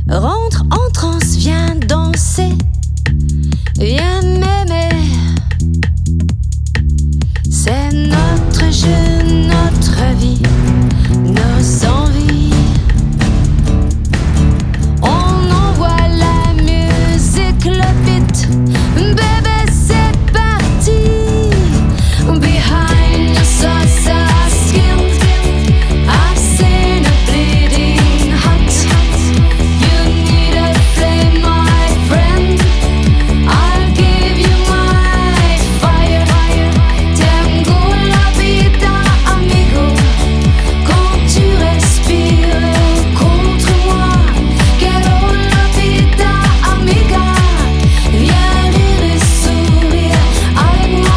Rentre en transe, viens danser, viens m'aimer. C'est notre jeu, notre vie, nos envies. On envoie la musique, le beat, bébé c'est parti. Behind the salsa skin, I've seen a bleeding heart. You need a flame, my friend, I'll give you my fire. Tengo la vida, amigo, quand tu respires contre moi. Quiero la vida, amiga, viens rire et sourire avec moi.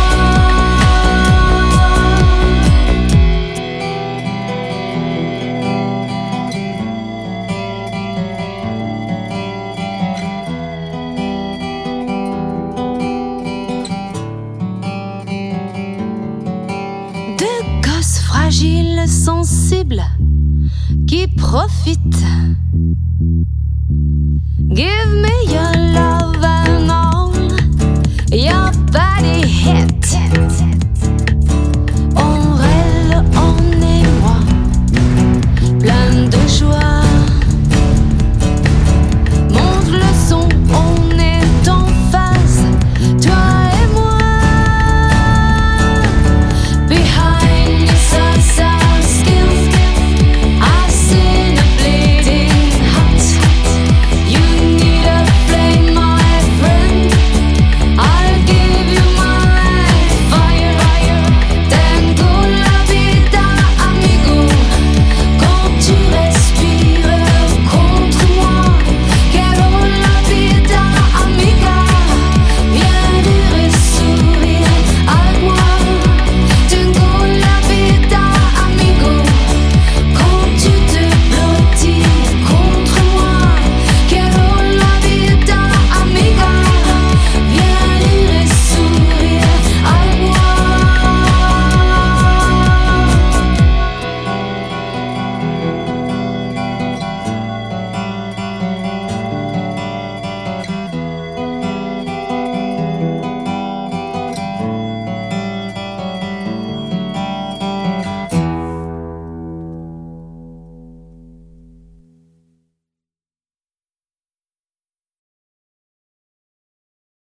Deux gosses fragiles, sensibles, qui profitent